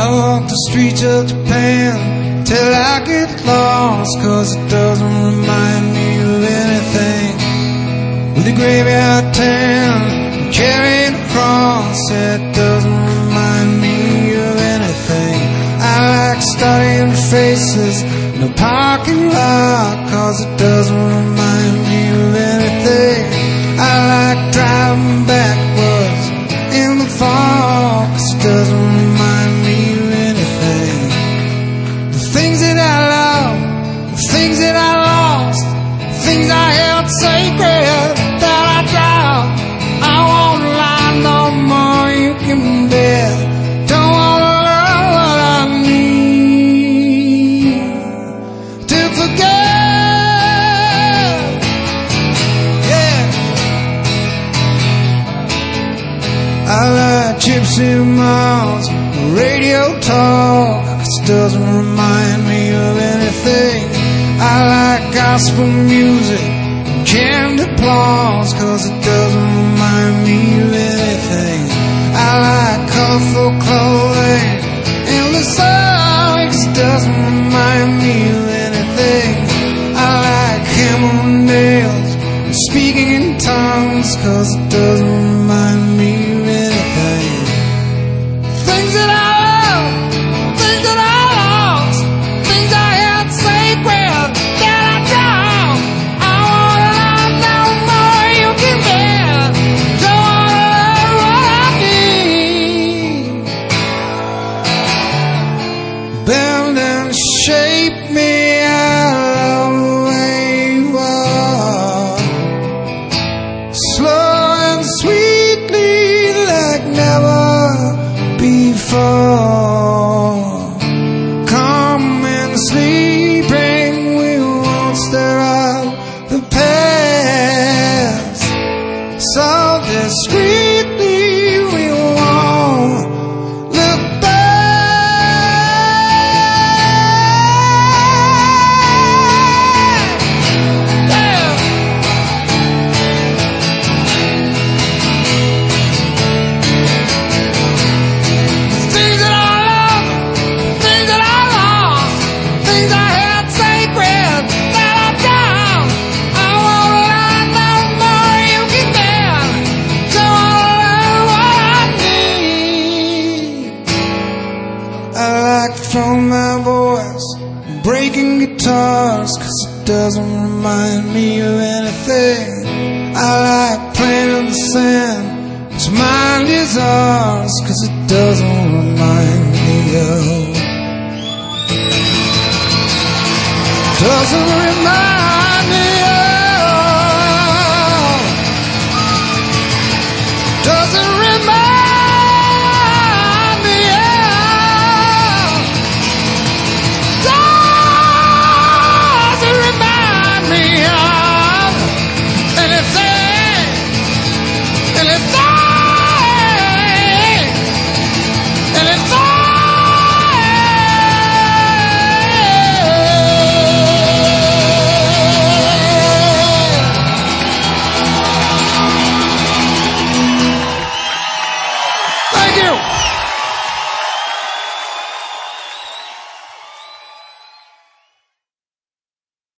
walk the streets of Japan till I get lost, 'cause it doesn't remind me of anything. With the graveyard town carrying a cross, it doesn't remind me of anything. I like studying faces in the parking lot, 'cause it doesn't remind me of anything. I like driving backwards in the fall, 'cause it doesn't remind me of anything. The things that I love, the things that I lost, the things I held sacred that I dropped. I won't lie no more, you can bet. Don't wanna learn what I need to forget. Yeah, I like Gypsy Moms, radio talk, 'cause it doesn't remind me of anything. I like gospel music, canned applause, 'cause it doesn't remind me of anything. I like colorful clothing in the sun, 'cause it doesn't remind me of anything. I like hammer and nails and speaking in tongues, 'cause it doesn't remind me of anything. Things that I love, things that I lost, things I held sacred that I dropped. I wanna learn no more, you can bet. Don't wanna learn what I need. Bend and shape me out of the way you are, slow and sweetly like never before. Come and sleeping, we won't stir up the past. So discreetly we won't look back. Yeah. Things that I love, things that I lost, things I held sacred that I dropped. I wanna learn no more, you can bet. Don't wanna learn what I need. I like throwing my voice, breaking guitars, 'cause it doesn't remind me of anything. I like playing in the sand, it's mine is ours, 'cause it doesn't remind me of. Doesn't remind me of. Doesn't remind me of. Doesn't remind me of anything, anything, anything. Thank you.